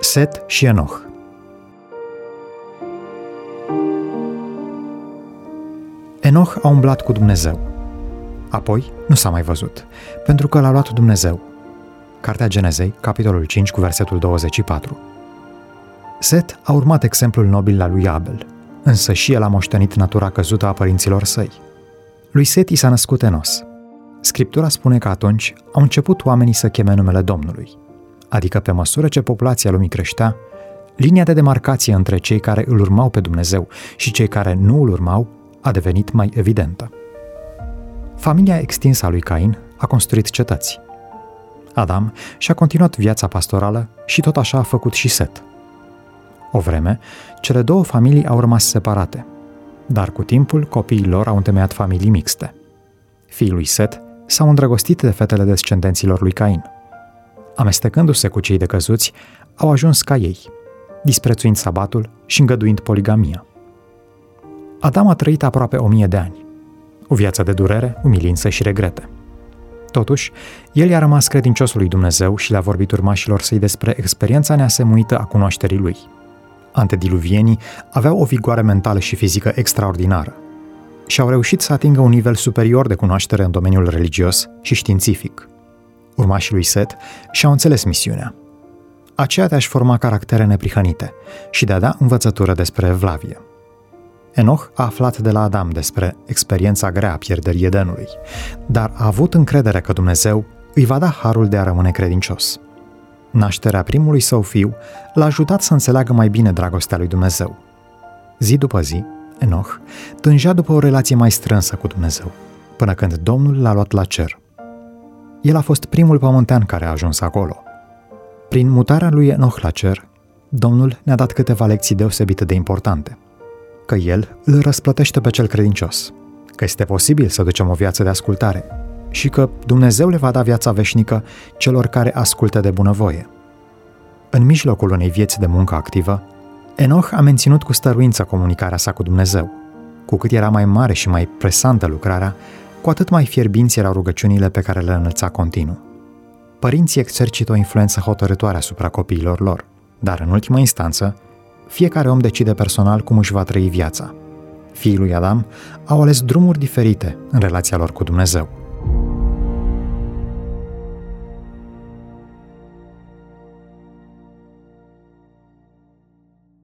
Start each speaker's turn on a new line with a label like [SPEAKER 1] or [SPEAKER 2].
[SPEAKER 1] Set și Enoch. Enoch a umblat cu Dumnezeu. Apoi nu s-a mai văzut, pentru că l-a luat Dumnezeu. Cartea Genezei, capitolul 5, cu versetul 24. Set a urmat exemplul nobil al lui Abel, însă și el a moștenit natura căzută a părinților săi. Lui Set i s-a născut Enos. Scriptura spune că atunci au început oamenii să cheme numele Domnului, adică pe măsură ce populația lumii creștea, linia de demarcație între cei care îl urmau pe Dumnezeu și cei care nu îl urmau a devenit mai evidentă. Familia extinsă a lui Cain a construit cetăți. Adam și-a continuat viața pastorală și tot așa a făcut și Set. O vreme, cele două familii au rămas separate, dar cu timpul copiii lor au întemeiat familii mixte. Fiii lui Set s-au îndrăgostit de fetele descendenților lui Cain. Amestecându-se cu cei decăzuți, au ajuns ca ei, disprețuind sabatul și îngăduind poligamia. Adam a trăit aproape 1000 de ani, o viață de durere, umilință și regrete. Totuși, el i-a rămas credincios lui Dumnezeu și le-a vorbit urmașilor săi despre experiența neasemuită a cunoașterii lui. Antediluvienii aveau o vigoare mentală și fizică extraordinară și au reușit să atingă un nivel superior de cunoaștere în domeniul religios și științific. Urmașii lui Set și-au înțeles misiunea, aceea de a-și forma caractere neprihănite și de a da învățătură despre evlavie. Enoch a aflat de la Adam despre experiența grea a pierderii Edenului, dar a avut încredere că Dumnezeu îi va da harul de a rămâne credincios. Nașterea primului său fiu l-a ajutat să înțeleagă mai bine dragostea lui Dumnezeu. Zi după zi, Enoch tângea după o relație mai strânsă cu Dumnezeu, până când Domnul l-a luat la cer. El a fost primul pământean care a ajuns acolo. Prin mutarea lui Enoch la cer, Domnul ne-a dat câteva lecții deosebite de importante. Că El îl răsplătește pe cel credincios, că este posibil să ducem o viață de ascultare și că Dumnezeu le va da viața veșnică celor care ascultă de bunăvoie. În mijlocul unei vieți de muncă activă, Enoch a menținut cu stăruință comunicarea sa cu Dumnezeu. Cu cât era mai mare și mai presantă lucrarea, cu atât mai fierbinți erau rugăciunile pe care le înălța continuu. Părinții exercită o influență hotărâtoare asupra copiilor lor, dar în ultimă instanță, fiecare om decide personal cum își va trăi viața. Fiii lui Adam au ales drumuri diferite în relația lor cu Dumnezeu.